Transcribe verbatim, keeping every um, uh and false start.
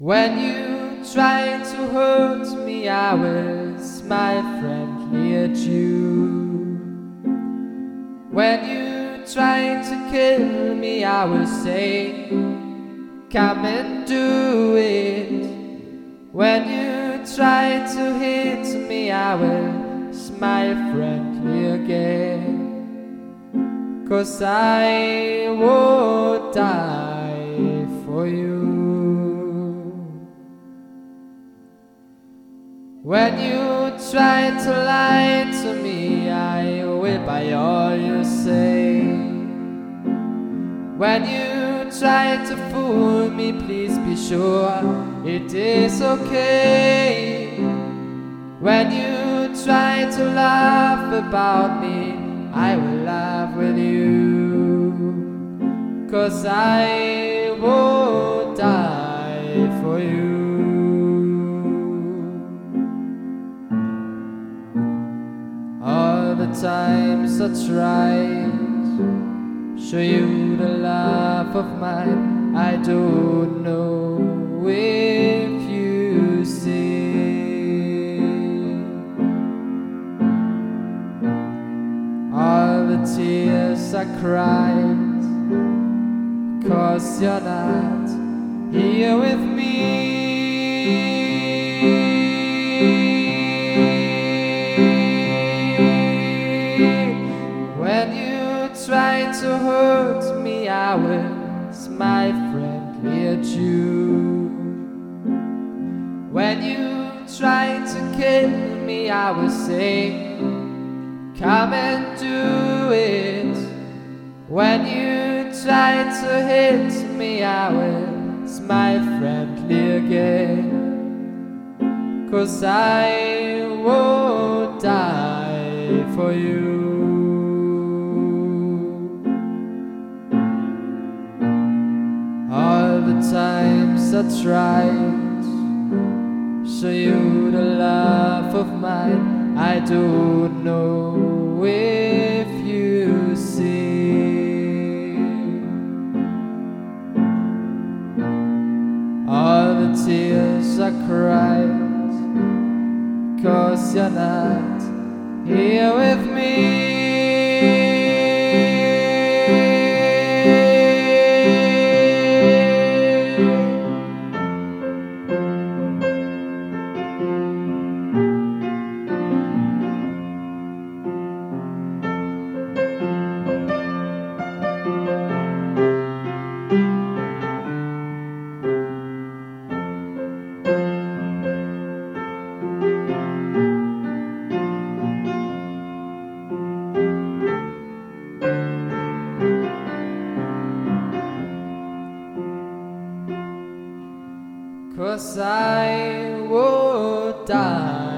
When you tried to hurt me, I was my friendly at you. When you tried to kill me, I will say, come and do it. When you tried to hit me, I will smile friendly again. 'Cause I would die for you. When you try to lie to me, I will buy all you say. When you try to fool me, please be sure it is okay. When you try to laugh about me, I will laugh with you. 'Cause I would die for you. All the times I tried show you the love of mine, I don't know if you see. All the tears I cried 'cause you're not here with me. When you try to hurt me, I will smile friendly at you. When you try to kill me, I will say, come and do it. When you try to hit me, I will smile friendly again. 'Cause I would die for you. All the times I tried show you the love of mine, I don't know if you see. All the tears I cried 'cause you're not here with me. Cause I would die